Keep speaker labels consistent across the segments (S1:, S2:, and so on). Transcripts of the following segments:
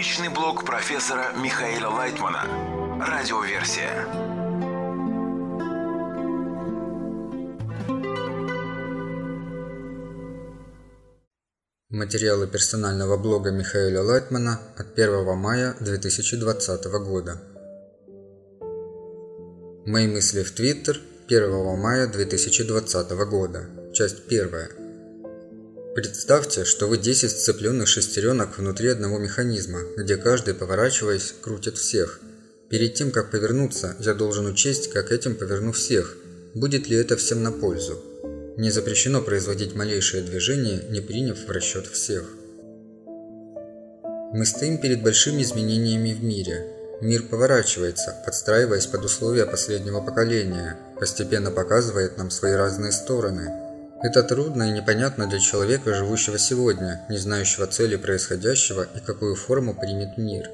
S1: Научный блог профессора Михаила Лайтмана. Радиоверсия.
S2: Материалы персонального блога Михаила Лайтмана от 1 мая 2020 года. Мои мысли в Твиттер 1 мая 2020 года. Часть 1. Представьте, что вы 10 сцепленных шестеренок внутри одного механизма, где каждый, поворачиваясь, крутит всех. Перед тем, как повернуться, я должен учесть, как этим поверну всех. Будет ли это всем на пользу? Не запрещено производить малейшее движение, не приняв в расчет всех. Мы стоим перед большими изменениями в мире. Мир поворачивается, подстраиваясь под условия последнего поколения, постепенно показывает нам свои разные стороны. Это трудно и непонятно для человека, живущего сегодня, не знающего цели происходящего и какую форму примет мир.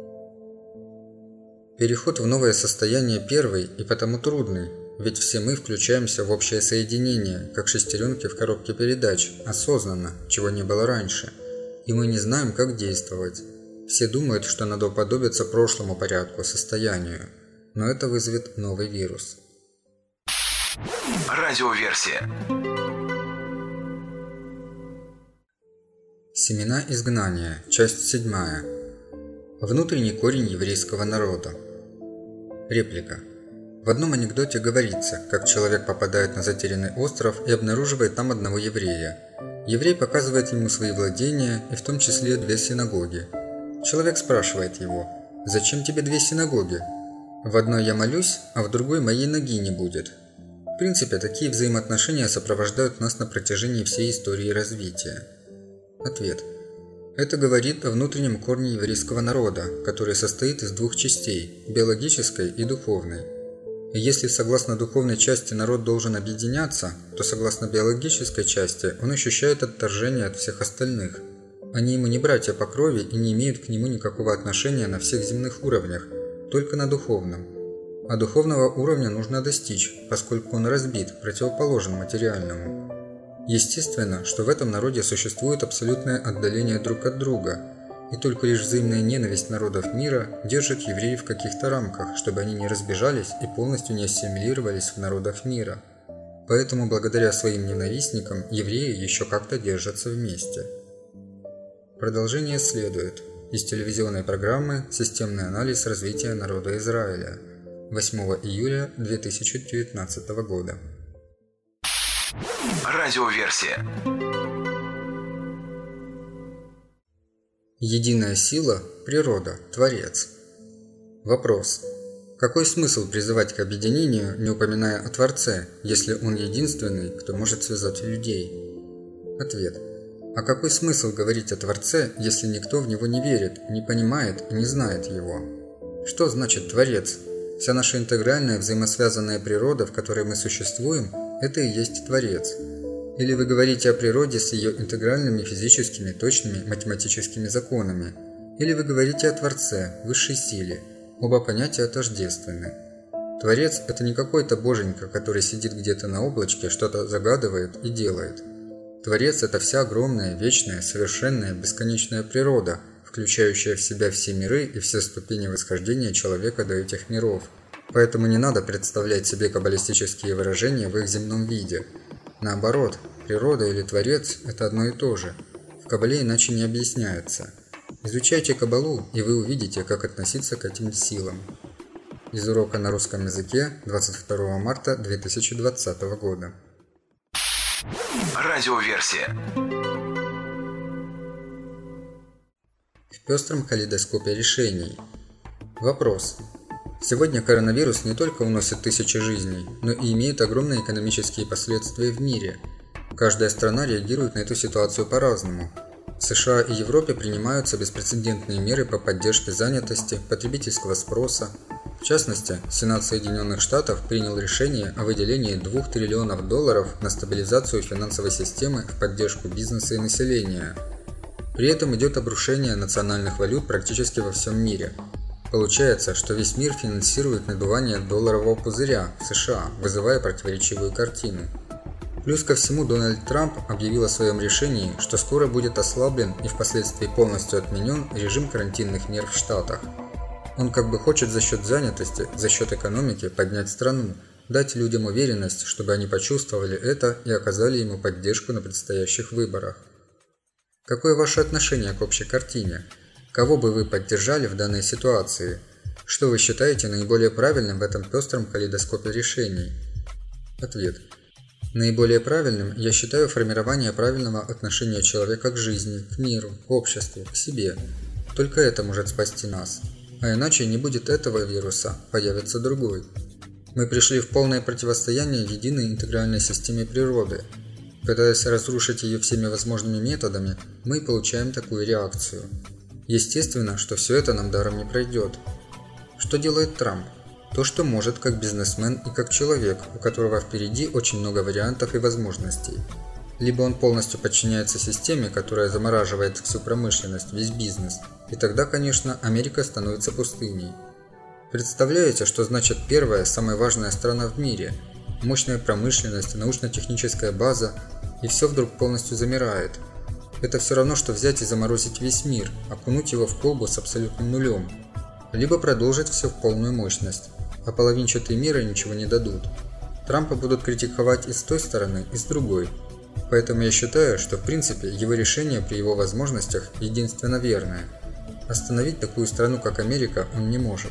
S2: Переход в новое состояние первый и потому трудный, ведь все мы включаемся в общее соединение, как шестеренки в коробке передач, осознанно, чего не было раньше, и мы не знаем, как действовать. Все думают, что надо уподобиться прошлому порядку, состоянию, но это вызовет новый вирус.
S1: Радиоверсия.
S2: Семена изгнания. Часть 7. Внутренний корень еврейского народа. Реплика. В одном анекдоте говорится, как человек попадает на затерянный остров и обнаруживает там одного еврея. Еврей показывает ему свои владения, и в том числе 2 синагоги. Человек спрашивает его: «Зачем тебе 2 синагоги? В одной я молюсь, а в другой моей ноги не будет». В принципе, такие взаимоотношения сопровождают нас на протяжении всей истории развития. Ответ. Это говорит о внутреннем корне еврейского народа, который состоит из 2 частей – биологической и духовной. И если согласно духовной части народ должен объединяться, то согласно биологической части он ощущает отторжение от всех остальных. Они ему не братья по крови и не имеют к нему никакого отношения на всех земных уровнях, только на духовном. А духовного уровня нужно достичь, поскольку он разбит, противоположен материальному. Естественно, что в этом народе существует абсолютное отдаление друг от друга, и только лишь взаимная ненависть народов мира держит евреев в каких-то рамках, чтобы они не разбежались и полностью не ассимилировались в народах мира. Поэтому благодаря своим ненавистникам евреи еще как-то держатся вместе. Продолжение следует из телевизионной программы «Системный анализ развития народа Израиля» 8 июля 2019 года.
S1: Радиоверсия.
S2: Единая сила – природа, Творец. Вопрос. Какой смысл призывать к объединению, не упоминая о Творце, если Он единственный, кто может связать людей? Ответ. А какой смысл говорить о Творце, если никто в Него не верит, не понимает и не знает Его? Что значит Творец? Вся наша интегральная взаимосвязанная природа, в которой мы существуем, это и есть Творец. Или вы говорите о природе с ее интегральными физическими, точными математическими законами. Или вы говорите о Творце, высшей силе. Оба понятия тождественны. Творец – это не какой-то боженька, который сидит где-то на облачке, что-то загадывает и делает. Творец – это вся огромная, вечная, совершенная, бесконечная природа, включающая в себя все миры и все ступени восхождения человека до этих миров. Поэтому не надо представлять себе каббалистические выражения в их земном виде. Наоборот, природа или Творец – это одно и то же. В Каббале иначе не объясняется. Изучайте Каббалу, и вы увидите, как относиться к этим силам. Из урока на русском языке 22 марта 2020 года.
S1: Радиоверсия.
S2: В пестром калейдоскопе решений. Вопрос. Сегодня коронавирус не только уносит тысячи жизней, но и имеет огромные экономические последствия в мире. Каждая страна реагирует на эту ситуацию по-разному. В США и Европе принимаются беспрецедентные меры по поддержке занятости, потребительского спроса. В частности, Сенат Соединенных Штатов принял решение о выделении $2 триллионов на стабилизацию финансовой системы в поддержку бизнеса и населения. При этом идет обрушение национальных валют практически во всем мире. Получается, что весь мир финансирует надувание долларового пузыря в США, вызывая противоречивую картину. Плюс ко всему, Дональд Трамп объявил о своем решении, что скоро будет ослаблен и впоследствии полностью отменен режим карантинных мер в Штатах. Он как бы хочет за счет занятости, за счет экономики поднять страну, дать людям уверенность, чтобы они почувствовали это и оказали ему поддержку на предстоящих выборах. Какое ваше отношение к общей картине? Кого бы вы поддержали в данной ситуации? Что вы считаете наиболее правильным в этом пестром калейдоскопе решений? Ответ. Наиболее правильным я считаю формирование правильного отношения человека к жизни, к миру, к обществу, к себе. Только это может спасти нас. А иначе не будет этого вируса, появится другой. Мы пришли в полное противостояние единой интегральной системе природы. Пытаясь разрушить ее всеми возможными методами, мы получаем такую реакцию. Естественно, что все это нам даром не пройдет. Что делает Трамп? То, что может как бизнесмен и как человек, у которого впереди очень много вариантов и возможностей. Либо он полностью подчиняется системе, которая замораживает всю промышленность, весь бизнес, и тогда, конечно, Америка становится пустыней. Представляете, что значит первая, самая важная страна в мире? Мощная промышленность, научно-техническая база, и все вдруг полностью замирает. Это все равно, что взять и заморозить весь мир, окунуть его в колбу с абсолютным нулем. Либо продолжить все в полную мощность, а половинчатые миры ничего не дадут. Трампа будут критиковать и с той стороны, и с другой. Поэтому я считаю, что в принципе его решение при его возможностях единственно верное. Остановить такую страну, как Америка, он не может.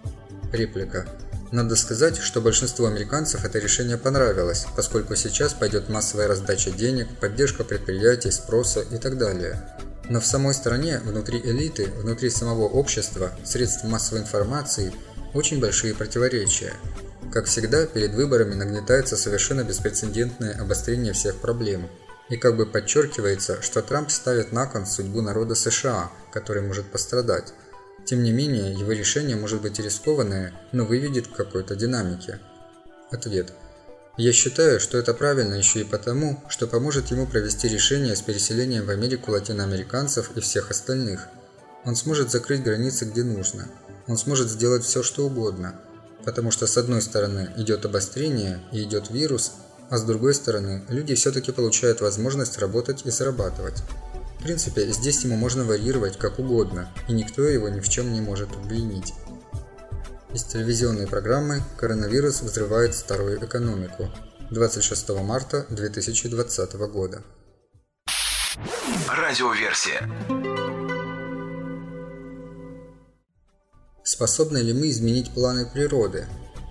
S2: Реплика. Надо сказать, что большинству американцев это решение понравилось, поскольку сейчас пойдет массовая раздача денег, поддержка предприятий, спроса и так далее. Но в самой стране, внутри элиты, внутри самого общества, средств массовой информации очень большие противоречия. Как всегда, перед выборами нагнетается совершенно беспрецедентное обострение всех проблем. И как бы подчеркивается, что Трамп ставит на кон судьбу народа США, который может пострадать. Тем не менее, его решение может быть рискованное, но выведет к какой-то динамике. Ответ. Я считаю, что это правильно еще и потому, что поможет ему провести решение с переселением в Америку латиноамериканцев и всех остальных. Он сможет закрыть границы где нужно. Он сможет сделать все, что угодно. Потому что с одной стороны идет обострение и идет вирус, а с другой стороны люди все-таки получают возможность работать и зарабатывать. В принципе, здесь ему можно варьировать как угодно, и никто его ни в чем не может обвинить. Из телевизионной программы «Коронавирус взрывает старую экономику» 26 марта 2020 года.
S1: Радиоверсия.
S2: Способны ли мы изменить планы природы?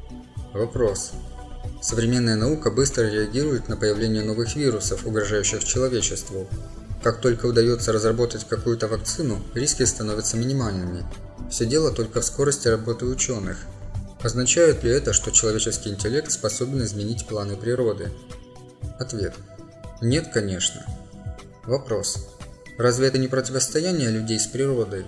S2: Вопрос. Современная наука быстро реагирует на появление новых вирусов, угрожающих человечеству. Как только удается разработать какую-то вакцину, риски становятся минимальными. Все дело только в скорости работы ученых. Означает ли это, что человеческий интеллект способен изменить планы природы? Ответ. Нет, конечно. Вопрос. Разве это не противостояние людей с природой?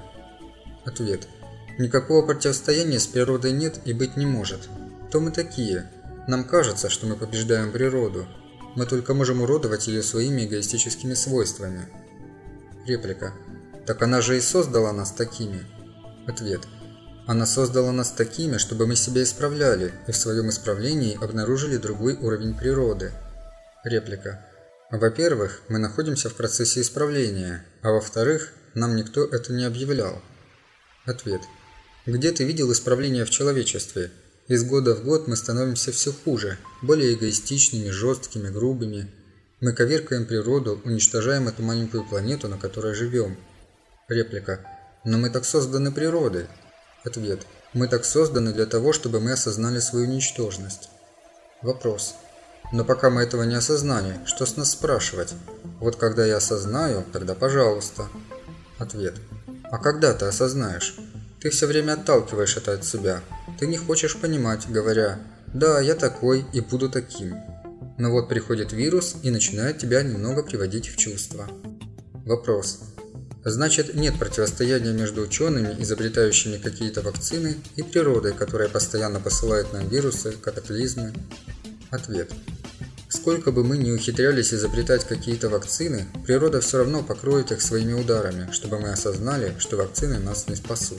S2: Ответ. Никакого противостояния с природой нет и быть не может. Кто мы такие? Нам кажется, что мы побеждаем природу. Мы только можем уродовать ее своими эгоистическими свойствами. Реплика. Так она же и создала нас такими. Ответ. Она создала нас такими, чтобы мы себя исправляли, и в своем исправлении обнаружили другой уровень природы. Реплика. Во-первых, мы находимся в процессе исправления, а во-вторых, нам никто это не объявлял. Ответ. Где ты видел исправление в человечестве? Из года в год мы становимся все хуже, более эгоистичными, жесткими, грубыми. Мы коверкаем природу, уничтожаем эту маленькую планету, на которой живем. Реплика. Но мы так созданы природой. Ответ. Мы так созданы для того, чтобы мы осознали свою ничтожность. Вопрос. Но пока мы этого не осознали, что с нас спрашивать? Вот когда я осознаю, тогда пожалуйста. Ответ. А когда ты осознаешь? Ты все время отталкиваешь это от себя. Ты не хочешь понимать, говоря: «Да, я такой и буду таким». Но вот приходит вирус и начинает тебя немного приводить в чувство. Вопрос. Значит, нет противостояния между учеными, изобретающими какие-то вакцины, и природой, которая постоянно посылает нам вирусы, катаклизмы? Ответ. Сколько бы мы ни ухитрялись изобретать какие-то вакцины, природа все равно покроет их своими ударами, чтобы мы осознали, что вакцины нас не спасут.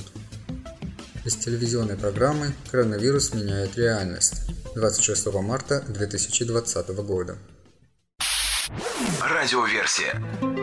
S2: Из телевизионной программы «Коронавирус меняет реальность» 26 марта 2020 года.
S1: Радиоверсия.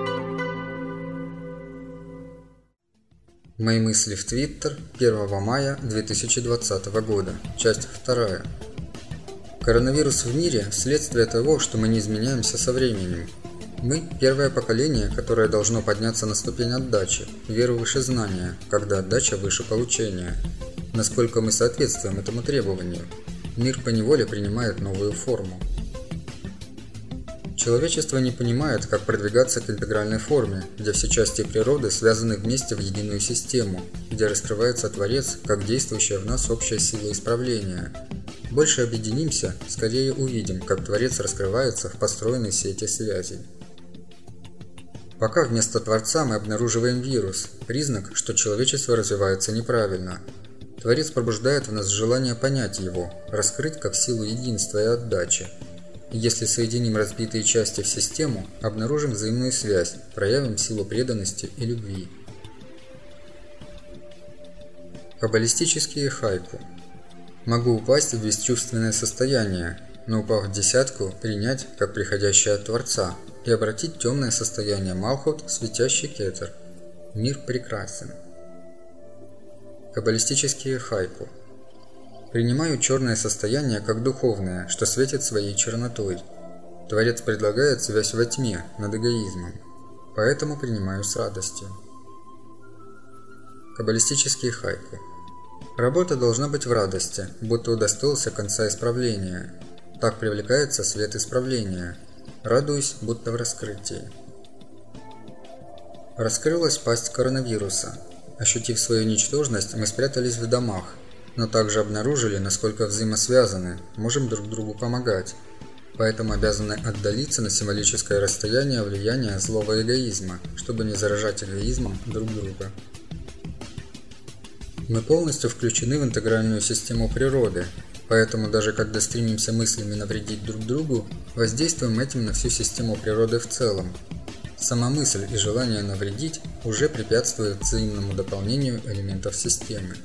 S2: Мои мысли в Твиттер 1 мая 2020 года. Часть 2. Коронавирус в мире – следствие того, что мы не изменяемся со временем. Мы – первое поколение, которое должно подняться на ступень отдачи, веру выше знания, когда отдача выше получения. Насколько мы соответствуем этому требованию? Мир поневоле принимает новую форму. Человечество не понимает, как продвигаться к интегральной форме, где все части природы связаны вместе в единую систему, где раскрывается Творец как действующая в нас общая сила исправления. Больше объединимся, скорее увидим, как Творец раскрывается в построенной сети связей. Пока вместо Творца мы обнаруживаем вирус, признак, что человечество развивается неправильно. Творец пробуждает в нас желание понять его, раскрыть как силу единства и отдачи. Если соединим разбитые части в систему, обнаружим взаимную связь, проявим силу преданности и любви. Каббалистические хайку. Могу упасть в бесчувственное состояние, но упав в десятку, принять как приходящее от Творца и обратить темное состояние Малхут в светящий кетер. Мир прекрасен. Каббалистические хайку. Принимаю черное состояние как духовное, что светит своей чернотой. Творец предлагает связь во тьме над эгоизмом, поэтому принимаю с радостью. Каббалистические хайку. Работа должна быть в радости, будто удостоился конца исправления. Так привлекается свет исправления. Радуюсь, будто в раскрытии. Раскрылась пасть коронавируса. Ощутив свою ничтожность, мы спрятались в домах, но также обнаружили, насколько взаимосвязаны, можем друг другу помогать. Поэтому обязаны отдалиться на символическое расстояние влияния злого эгоизма, чтобы не заражать эгоизмом друг друга. Мы полностью включены в интегральную систему природы, поэтому даже когда стремимся мыслями навредить друг другу, воздействуем этим на всю систему природы в целом. Сама мысль и желание навредить уже препятствуют взаимному дополнению элементов системы.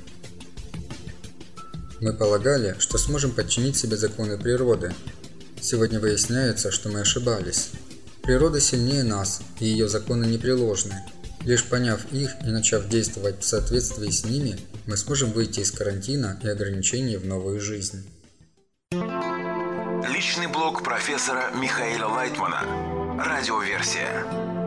S2: Мы полагали, что сможем подчинить себе законы природы. Сегодня выясняется, что мы ошибались. Природа сильнее нас, и ее законы непреложны. Лишь поняв их и начав действовать в соответствии с ними, мы сможем выйти из карантина и ограничений в новую жизнь.
S1: Личный блог профессора Михаила Лайтмана. Радиоверсия.